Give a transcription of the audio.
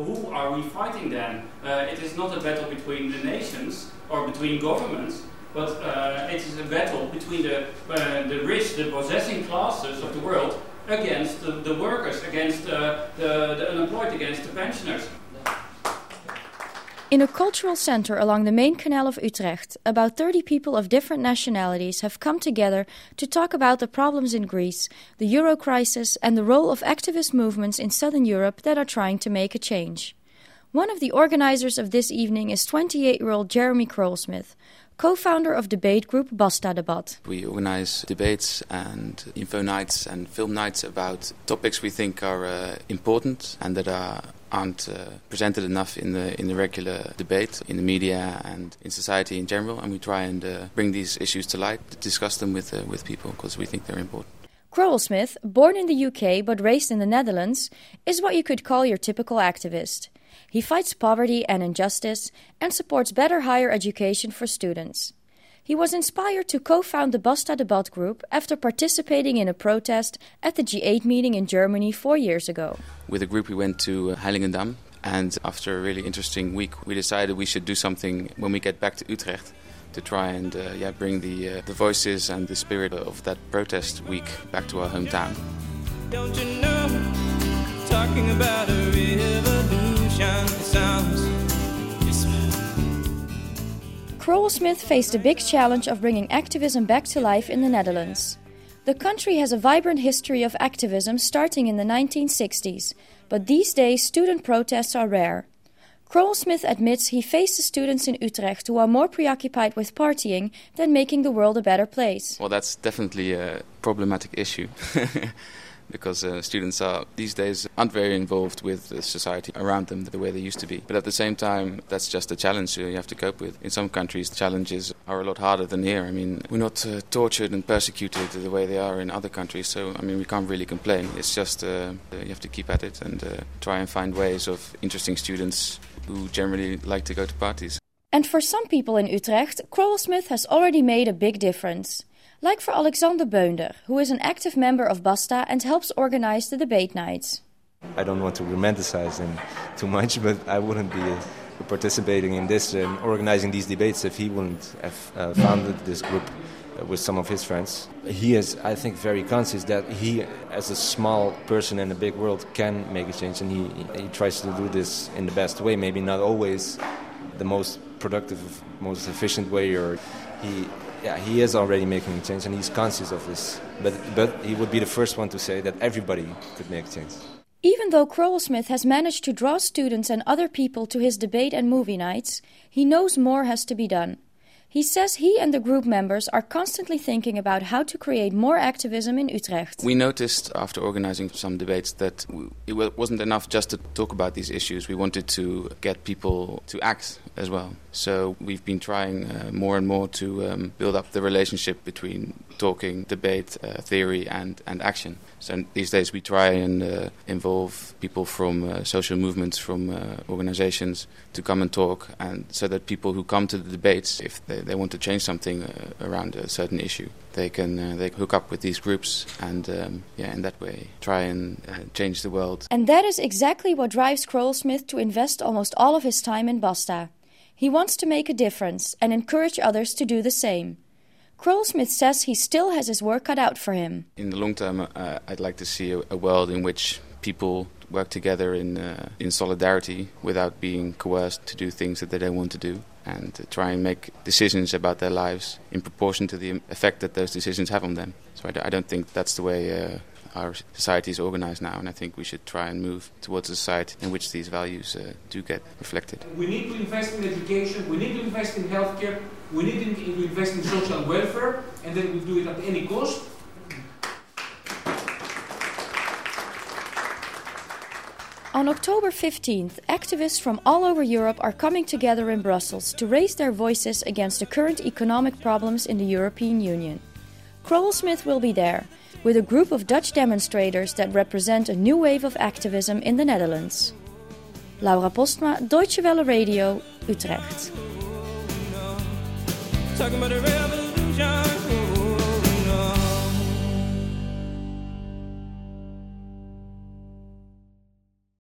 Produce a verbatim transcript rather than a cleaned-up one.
who are we fighting then? Uh, it is not a battle between the nations or between governments, but uh, it is a battle between the, uh, the rich, the possessing classes of the world against the, the workers, against uh, the, the unemployed, against the pensioners. In a cultural centre along the main canal of Utrecht, about thirty people of different nationalities have come together to talk about the problems in Greece, the euro crisis, and the role of activist movements in Southern Europe that are trying to make a change. One of the organisers of this evening is twenty-eight-year-old Jeremy Crowell-Smith, co-founder of debate group Basta Debat. We organise debates and info nights and film nights about topics we think are uh, important and that are aren't uh, presented enough in the in the regular debate, in the media and in society in general, and we try and uh, bring these issues to light, discuss them with uh, with people because we think they're important. Crowell-Smith, born in the U K but raised in the Netherlands, is what you could call your typical activist. He fights poverty and injustice and supports better higher education for students. He was inspired to co-found the Basta Debat group after participating in a protest at the G eight meeting in Germany four years ago. With a group we went to Heiligendamm, and after a really interesting week we decided we should do something when we get back to Utrecht to try and uh, yeah, bring the, uh, the voices and the spirit of that protest week back to our hometown. Don't you know, talking about a revolution sounds. Crowell-Smith faced the big challenge of bringing activism back to life in the Netherlands. The country has a vibrant history of activism starting in the nineteen sixties, but these days student protests are rare. Crowell-Smith admits he faces students in Utrecht who are more preoccupied with partying than making the world a better place. Well, that's definitely a problematic issue. Because uh, students are these days aren't very involved with the society around them the way they used to be. But at the same time, that's just a challenge you have to cope with. In some countries, the challenges are a lot harder than here. I mean, we're not uh, tortured and persecuted the way they are in other countries. So, I mean, we can't really complain. It's just uh, you have to keep at it and uh, try and find ways of interesting students who generally like to go to parties. And for some people in Utrecht, Crowell-Smith has already made a big difference. Like for Alexander Beunder, who is an active member of Basta and helps organize the debate nights. I don't want to romanticize him too much, but I wouldn't be uh, participating in this and organizing these debates if he wouldn't have uh, founded this group uh, with some of his friends. He is, I think, very conscious that he, as a small person in a big world, can make a change, and he, he tries to do this in the best way, maybe not always the most productive, most efficient way, or he... Yeah, he is already making a change and he's conscious of this. But but he would be the first one to say that everybody could make a change. Even though Crowell-Smith has managed to draw students and other people to his debate and movie nights, he knows more has to be done. He says he and the group members are constantly thinking about how to create more activism in Utrecht. We noticed after organizing some debates that it wasn't enough just to talk about these issues. We wanted to get people to act as well. So we've been trying uh, more and more to um, build up the relationship between talking, debate, uh, theory and, and action. So these days we try and uh, involve people from uh, social movements, from uh, organizations to come and talk, and so that people who come to the debates, if they, they want to change something uh, around a certain issue, they can uh, they hook up with these groups and um, yeah, in that way try and uh, change the world. And that is exactly what drives Crowell-Smith to invest almost all of his time in Basta. He wants to make a difference and encourage others to do the same. Crowell-Smith says he still has his work cut out for him. In the long term, uh, I'd like to see a, a world in which people work together in uh, in solidarity without being coerced to do things that they don't want to do, and to try and make decisions about their lives in proportion to the effect that those decisions have on them. So I, d- I don't think that's the way uh, our society is organized now, and I think we should try and move towards a society in which these values uh, do get reflected. We need to invest in education, we need to invest in healthcare, we need to invest in social welfare, and then we do it at any cost. On October fifteenth, activists from all over Europe are coming together in Brussels to raise their voices against the current economic problems in the European Union. Crowell-Smith will be there, with a group of Dutch demonstrators that represent a new wave of activism in the Netherlands. Laura Postma, Deutsche Welle Radio, Utrecht. Talking about a revolution.